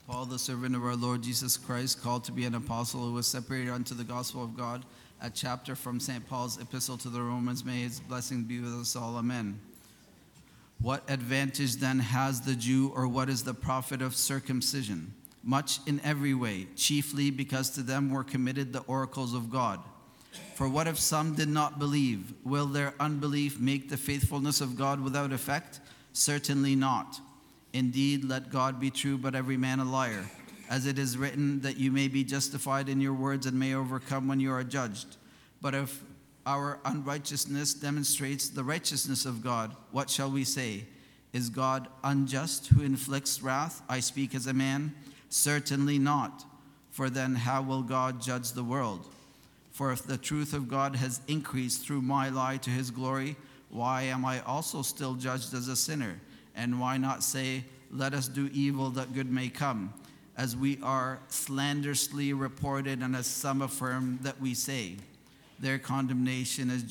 Paul, the servant of our Lord Jesus Christ, called to be an apostle who was separated unto the gospel of God, a chapter from St. Paul's epistle to the Romans. May his blessing be with us all. Amen. What advantage then has the Jew, or what is the profit of circumcision? Much in every way, chiefly because to them were committed the oracles of God. For what if some did not believe? Will their unbelief make the faithfulness of God without effect? Certainly not. Indeed, let God be true, but every man a liar. As it is written, that you may be justified in your words and may overcome when you are judged. But if our unrighteousness demonstrates the righteousness of God, what shall we say? Is God unjust who inflicts wrath? I speak as a man. Certainly not. For then how will God judge the world? For if the truth of God has increased through my lie to his glory, why am I also still judged as a sinner? And why not say, let us do evil that good may come, as we are slanderously reported and as some affirm that we say. Their condemnation is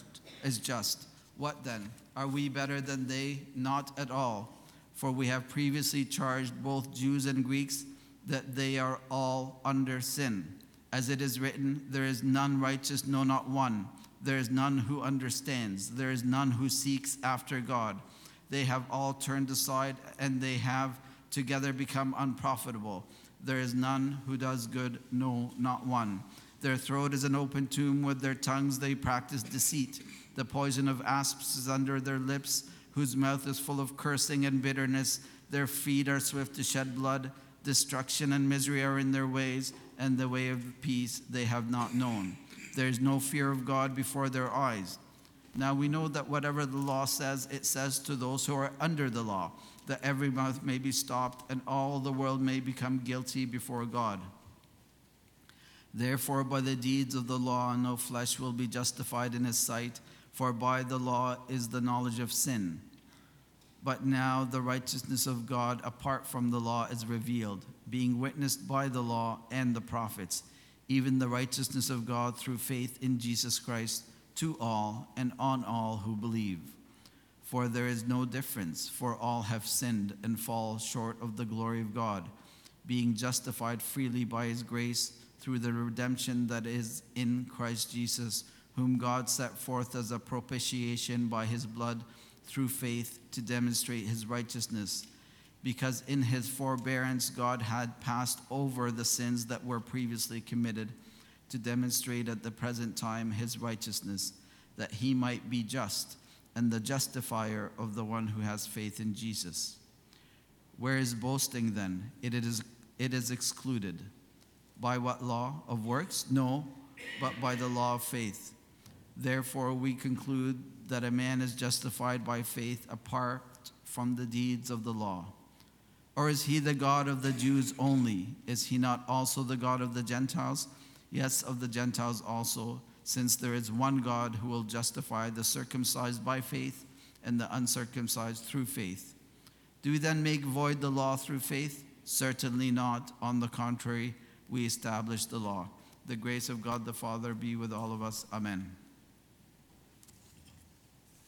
just. What then? Are we better than they? Not at all. For we have previously charged both Jews and Greeks that they are all under sin. As it is written, there is none righteous, no, not one. There is none who understands. There is none who seeks after God. They have all turned aside, and they have together become unprofitable. There is none who does good, no, not one. Their throat is an open tomb. With their tongues they practice deceit. The poison of asps is under their lips, whose mouth is full of cursing and bitterness. Their feet are swift to shed blood. Destruction and misery are in their ways, and the way of peace they have not known. There is no fear of God before their eyes. Now we know that whatever the law says, it says to those who are under the law, that every mouth may be stopped and all the world may become guilty before God. Therefore, by the deeds of the law, no flesh will be justified in his sight, for by the law is the knowledge of sin. But now the righteousness of God apart from the law is revealed, being witnessed by the law and the prophets, even the righteousness of God through faith in Jesus Christ, to all and on all who believe. For there is no difference, for all have sinned and fall short of the glory of God, being justified freely by his grace through the redemption that is in Christ Jesus, whom God set forth as a propitiation by his blood through faith to demonstrate his righteousness, because in his forbearance God had passed over the sins that were previously committed, to demonstrate at the present time his righteousness, that he might be just and the justifier of the one who has faith in Jesus. Where is boasting then? It is excluded. By what law? Of works? No, but by the law of faith. Therefore we conclude that a man is justified by faith apart from the deeds of the law. Or is he the God of the Jews only? Is he not also the God of the Gentiles? Yes, of the Gentiles also, since there is one God who will justify the circumcised by faith and the uncircumcised through faith. Do we then make void the law through faith? Certainly not. On the contrary, we establish the law. The grace of God the Father be with all of us. Amen.